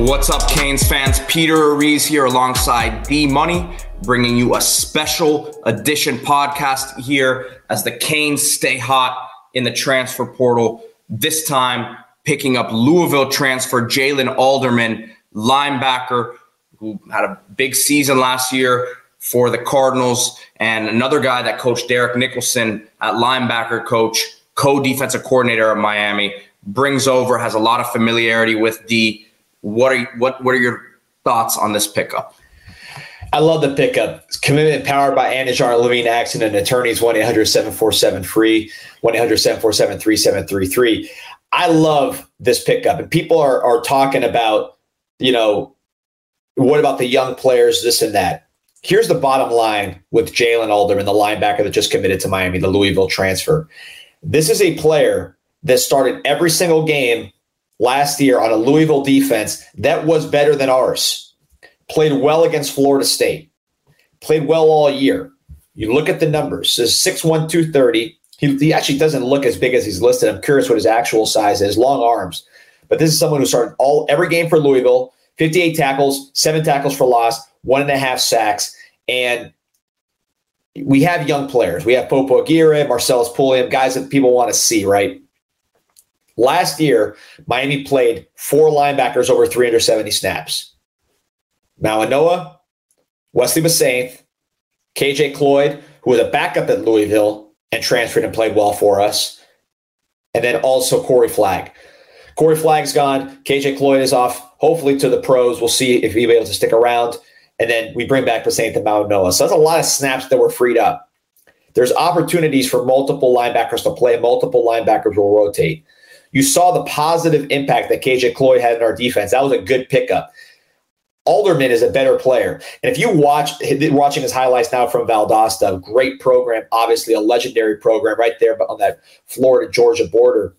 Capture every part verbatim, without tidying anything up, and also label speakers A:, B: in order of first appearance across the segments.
A: What's up, Canes fans? Peter Ariz here alongside D Money, bringing you a special edition podcast here as the Canes stay hot in the transfer portal. This time, picking up Louisville transfer Jalen Alderman, linebacker, who had a big season last year for the Cardinals, and another guy that coached Derek Nicholson at linebacker coach, co-defensive coordinator at Miami, brings over, has a lot of familiarity with the. What are what what are your thoughts on this pickup?
B: I love the pickup. It's commitment powered by Anajar Levine Accident Attorneys, one eight hundred seven four seven free, one eight hundred seven four seven three seven three three. I love this pickup. And people are are talking about, you know, what about the young players, this and that. Here's the bottom line with Jalen Alderman, the linebacker that just committed to Miami, the Louisville transfer. This is a player that started every single game last year on a Louisville defense that was better than ours. Played well against Florida State. Played well all year. You look at the numbers. Says six one, two thirty. He, he actually doesn't look as big as he's listed. I'm curious what his actual size is. Long arms. But this is someone who started all every game for Louisville. fifty-eight tackles, seven tackles for loss, one and a half sacks. And we have young players. We have Popo Aguirre, Marcellus Pulliam, guys that people want to see, right? Last year, Miami played four linebackers over three hundred seventy snaps. Mauanoa, Wesley Basaint, K J Cloyd, who was a backup at Louisville and transferred and played well for us, and then also Corey Flagg. Corey Flagg's gone. K J Cloyd is off, hopefully to the pros. We'll see if he'll be able to stick around. And then we bring back Basaint and Mauanoa. So that's a lot of snaps that were freed up. There's opportunities for multiple linebackers to play. Multiple linebackers will rotate. You saw the positive impact that K J Cloyd had in our defense. That was a good pickup. Alderman is a better player. And if you watch, watching his highlights now from Valdosta, great program, obviously a legendary program right there on that Florida-Georgia border.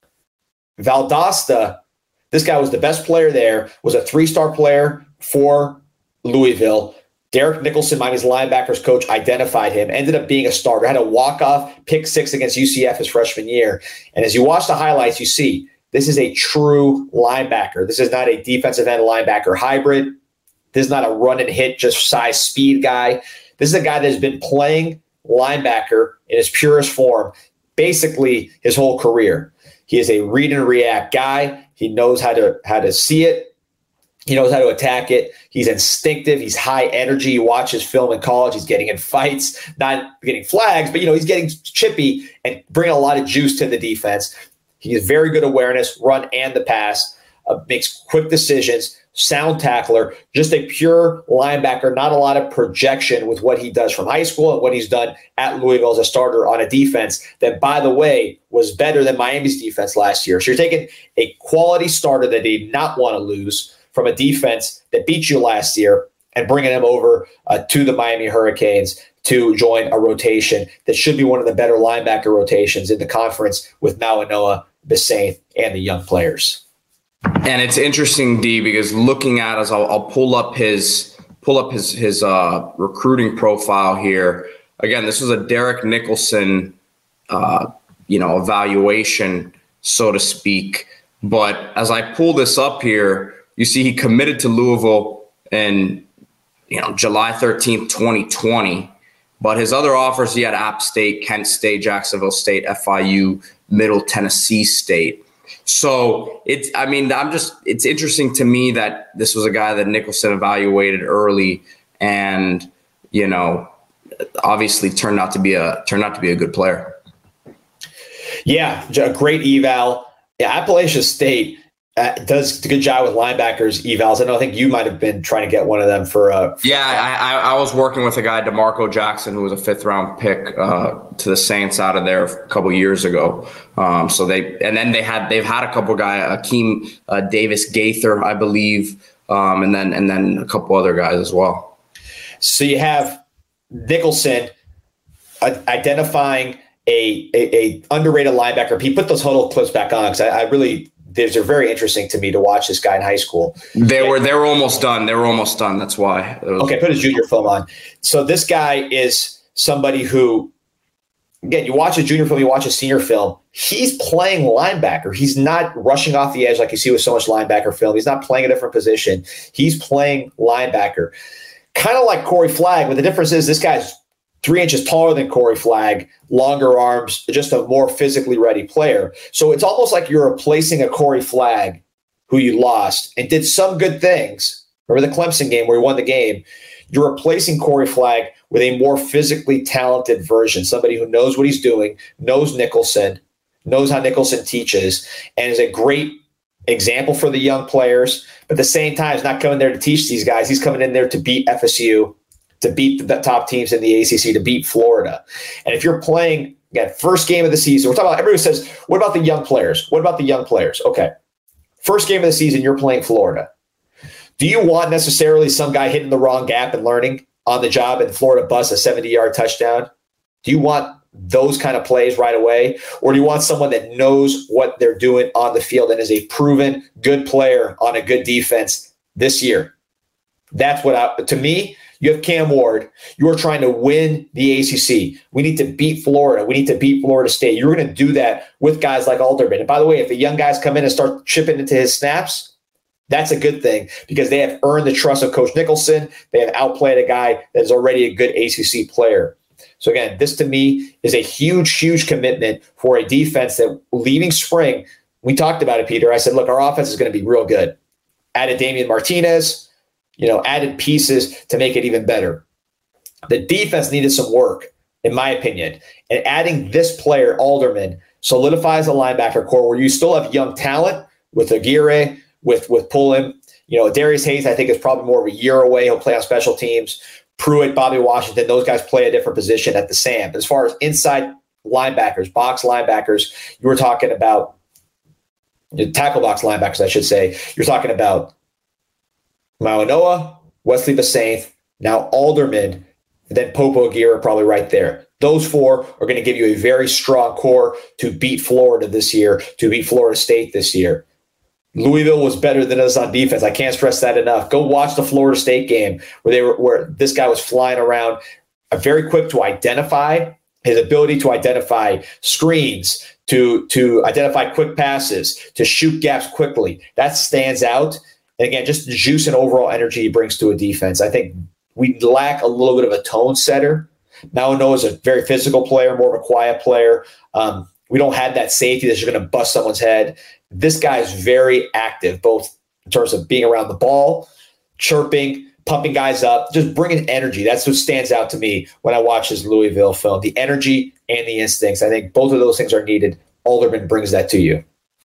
B: Valdosta, this guy was the best player there, was a three-star player for Louisville. Derek Nicholson, Miami's linebackers coach, identified him, ended up being a starter, had a walk-off pick six against U C F his freshman year. And as you watch the highlights, you see this is a true linebacker. This is not a defensive end linebacker hybrid. This is not a run and hit, just size speed guy. This is a guy that has been playing linebacker in his purest form basically his whole career. He is a read and react guy. He knows how to how to see it. He knows how to attack it. He's instinctive. He's high energy. You watch his film in college. He's getting in fights, not getting flags, but, you know, he's getting chippy and bringing a lot of juice to the defense. He has very good awareness, run and the pass, uh, makes quick decisions, sound tackler, just a pure linebacker, not a lot of projection with what he does from high school and what he's done at Louisville as a starter on a defense that, by the way, was better than Miami's defense last year. So you're taking a quality starter that they did not want to lose from a defense that beat you last year and bringing him over uh, to the Miami Hurricanes to join a rotation that should be one of the better linebacker rotations in the conference with Mauanoa, Basaint, and the young players.
A: And it's interesting, D, because looking at us, I'll, I'll pull up his pull up his his uh, recruiting profile here. Again, this was a Derek Nicholson, uh, you know, evaluation, so to speak. But as I pull this up here, you see he committed to Louisville in, you know, July thirteenth, twenty twenty. But his other offers, he had App State, Kent State, Jacksonville State, F I U, Middle Tennessee State. So it's, I mean, I'm just, it's interesting to me that this was a guy that Nicholson evaluated early and, you know, obviously turned out to be a, turned out to be a good player.
B: Yeah. A great eval. Yeah. Appalachia State uh, does a good job with linebackers evals. I know, I think you might've been trying to get one of them for, uh, for
A: yeah, I, I was working with a guy, DeMarco Jackson, who was a fifth round pick uh, to the Saints out of there a couple of years ago. Um, so they, and then they had, they've had a couple guys, Akeem uh, Davis Gaither, I believe. Um, and then, and then a couple other guys as well.
B: So you have Nicholson uh, identifying a, a, a underrated linebacker. He put those huddle clips back on because I, I really, these are very interesting to me to watch this guy in high school.
A: They
B: and,
A: were they were almost done. They were almost done. That's why.
B: Was, okay, put his junior film on. So this guy is somebody who again, you watch a junior film, you watch a senior film, he's playing linebacker. He's not rushing off the edge like you see with so much linebacker film. He's not playing a different position. He's playing linebacker. Kind of like Corey Flagg, but the difference is this guy's three inches taller than Corey Flagg, longer arms, just a more physically ready player. So it's almost like you're replacing a Corey Flagg who you lost and did some good things. Remember the Clemson game where he won the game? You're replacing Corey Flagg with a more physically talented version, somebody who knows what he's doing, knows Nicholson, knows how Nicholson teaches, and is a great example for the young players. But at the same time, he's not coming there to teach these guys. He's coming in there to beat F S U, to beat the top teams in the A C C, to beat Florida. And if you're playing, again, first game of the season, we're talking about, everybody says, what about the young players? What about the young players? Okay. First game of the season, you're playing Florida. Do you want necessarily some guy hitting the wrong gap and learning on the job and Florida busts a seventy-yard touchdown? Do you want those kind of plays right away? Or do you want someone that knows what they're doing on the field and is a proven good player on a good defense this year? That's what, I, to me, you have Cam Ward. You're trying to win the A C C. We need to beat Florida. We need to beat Florida State. You're going to do that with guys like Alderman. And by the way, if the young guys come in and start chipping into his snaps, that's a good thing because they have earned the trust of Coach Nicholson. They have outplayed a guy that is already a good A C C player. So again, this to me is a huge, huge commitment for a defense that leaving spring, we talked about it, Peter. I said, look, our offense is going to be real good. Added Damian Martinez, you know, added pieces to make it even better. The defense needed some work, in my opinion. And adding this player, Alderman, solidifies a linebacker core where you still have young talent with Aguirre, with with Pullen. You know, Darius Hayes, I think, is probably more of a year away. He'll play on special teams. Pruitt, Bobby Washington, those guys play a different position at the S A M. As far as inside linebackers, box linebackers, you were talking about tackle box linebackers, I should say. You're talking about Mauanoa, Wesley Basaint, now Alderman, and then Popo Aguirre probably right there. Those four are going to give you a very strong core to beat Florida this year, to beat Florida State this year. Louisville was better than us on defense. I can't stress that enough. Go watch the Florida State game where they were, where this guy was flying around, uh, very quick to identify his ability to identify screens, to to identify quick passes, to shoot gaps quickly. That stands out. And again, just the juice and overall energy he brings to a defense. I think we lack a little bit of a tone setter. Mauanoa is a very physical player, more of a quiet player. Um, we don't have that safety that's just going to bust someone's head. This guy is very active, both in terms of being around the ball, chirping, pumping guys up, just bringing energy. That's what stands out to me when I watch his Louisville film, the energy and the instincts. I think both of those things are needed. Alderman brings that to you.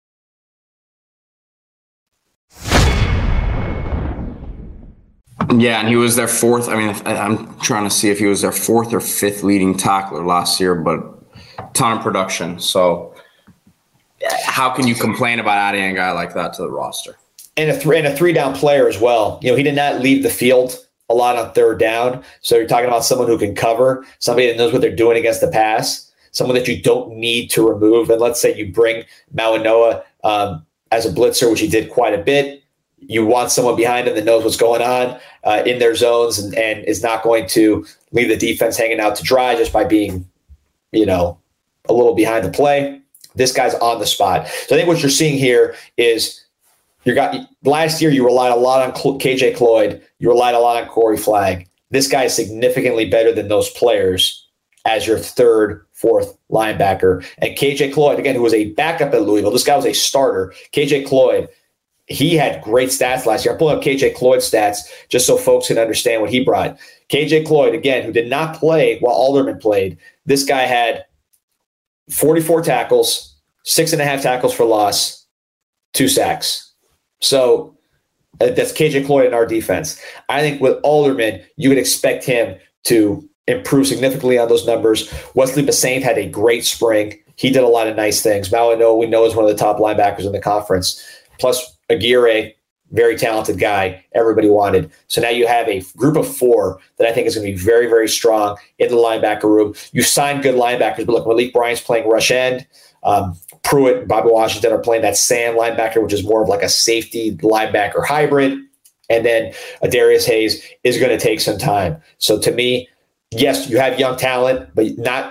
A: Yeah, and he was their fourth. I mean, I'm trying to see if he was their fourth or fifth leading tackler last year, but ton of production. So how can you complain about adding a guy like that to the roster?
B: And a three and a three down player as well. You know, he did not leave the field a lot on third down. So you're talking about someone who can cover, somebody that knows what they're doing against the pass, someone that you don't need to remove. And let's say you bring Mauanoa um, as a blitzer, which he did quite a bit. You want someone behind him that knows what's going on uh, in their zones and, and is not going to leave the defense hanging out to dry just by being, you know, a little behind the play. This guy's on the spot. So I think what you're seeing here is you got last year you relied a lot on K J Cloyd. You relied a lot on Corey Flagg. This guy is significantly better than those players as your third, fourth linebacker. And K J Cloyd, again, who was a backup at Louisville. This guy was a starter. K J Cloyd, he had great stats last year. I'm pulling up K J Cloyd's stats just so folks can understand what he brought. K J Cloyd, again, who did not play while Alderman played. This guy had forty-four tackles, six and a half tackles for loss, two sacks. So uh, that's K J Cloyd in our defense. I think with Alderman, you would expect him to improve significantly on those numbers. Wesley Basaint had a great spring. He did a lot of nice things. Mauanoa, we know, is one of the top linebackers in the conference. Plus Aguirre, very talented guy, everybody wanted. So now you have a group of four that I think is going to be very, very strong in the linebacker room. You signed good linebackers, but look, Malik Bryant's playing rush end. Um, Pruitt and Bobby Washington are playing that S A M linebacker, which is more of like a safety linebacker hybrid. And then Darius Hayes is going to take some time. So to me, yes, you have young talent, but not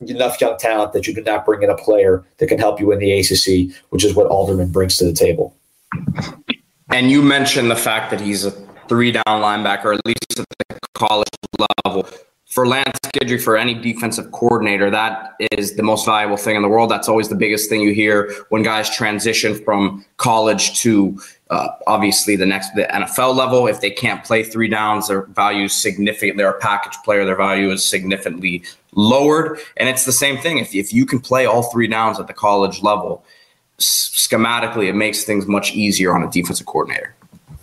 B: enough young talent that you do not bring in a player that can help you win the A C C, which is what Alderman brings to the table.
A: And you mentioned the fact that he's a three-down linebacker, at least at the college level. For Lance Guidry, for any defensive coordinator, that is the most valuable thing in the world. That's always the biggest thing you hear when guys transition from college to uh, obviously the next the N F L level. If they can't play three downs, their value is significant. They're a package player. Their value is significantly lowered. And it's the same thing. If, if you can play all three downs at the college level, s- schematically, it makes things much easier on a defensive coordinator.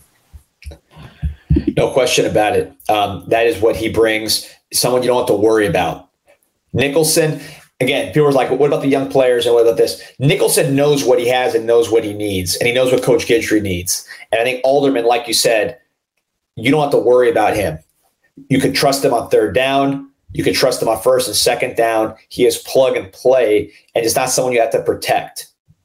B: No question about it. Um, that is what he brings. Someone you don't have to worry about. Nicholson, again, people are like, what about the young players and what about this? Nicholson knows what he has and knows what he needs, and he knows what Coach Guidry needs. And I think Alderman, like you said, you don't have to worry about him. You can trust him on third down. You can trust him on first and second down. He is plug and play, and it's not someone you have to protect.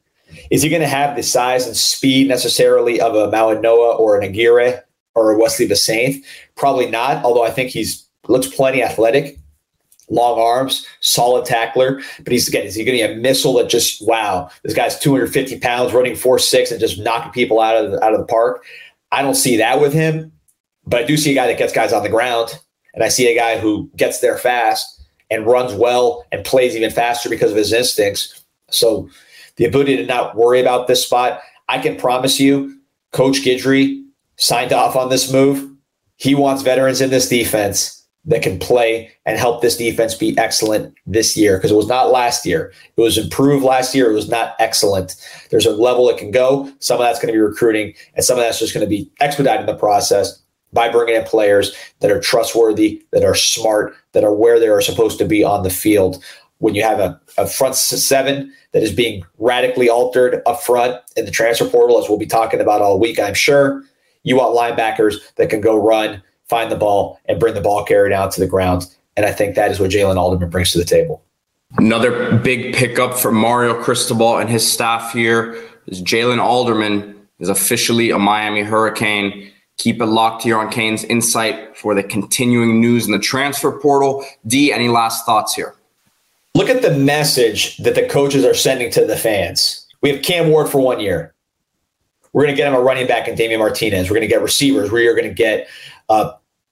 B: Is he going to have the size and speed necessarily of a Mawanoa or an Aguirre or a Wesley Basaint? Probably not, although I think he's looks plenty athletic, long arms, solid tackler. But he's again, is he going to be a missile that just, wow, this guy's two hundred fifty pounds, running four six and just knocking people out of the, out of the park? I don't see that with him, but I do see a guy that gets guys on the ground, and I see a guy who gets there fast and runs well and plays even faster because of his instincts. So the ability to not worry about this spot, I can promise you, Coach Guidry signed off on this move. He wants veterans in this defense that can play and help this defense be excellent this year, because it was not last year. It was improved last year. It was not excellent. There's a level it can go. Some of that's going to be recruiting, and some of that's just going to be expediting the process by bringing in players that are trustworthy, that are smart, that are where they are supposed to be on the field. When you have a, a front seven that is being radically altered up front in the transfer portal, as we'll be talking about all week, I'm sure, you want linebackers that can go run, find the ball, and bring the ball carrier down to the ground. And I think that is what Jalen Alderman brings to the table.
A: Another big pickup for Mario Cristobal and his staff here is Jalen Alderman is officially a Miami Hurricane. Keep it locked here on Canes Insight for the continuing news in the transfer portal. D, any last thoughts here?
B: Look at the message that the coaches are sending to the fans. We have Cam Ward for one year. We're going to get him a running back in Damian Martinez. We're going to get receivers. We are going to get uh,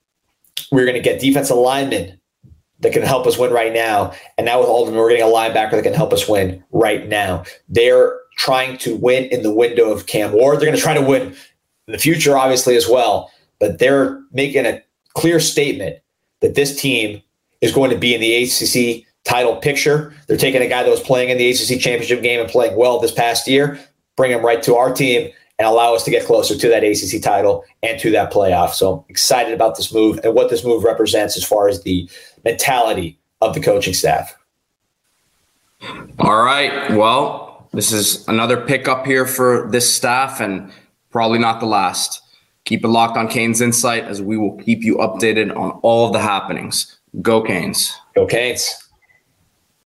B: we're going to get defensive linemen that can help us win right now. And now with Alderman, we're getting a linebacker that can help us win right now. They're trying to win in the window of Cam Ward. They're going to try to win in the future, obviously, as well. But they're making a clear statement that this team is going to be in the A C C title picture. They're taking a guy that was playing in the A C C championship game and playing well this past year, bring him right to our team, and allow us to get closer to that A C C title and to that playoff. So excited about this move and what this move represents as far as the mentality of the coaching staff.
A: All right. Well, this is another pickup here for this staff, and probably not the last. Keep it locked on Canes Insight, as we will keep you updated on all of the happenings. Go Canes.
B: Go Canes.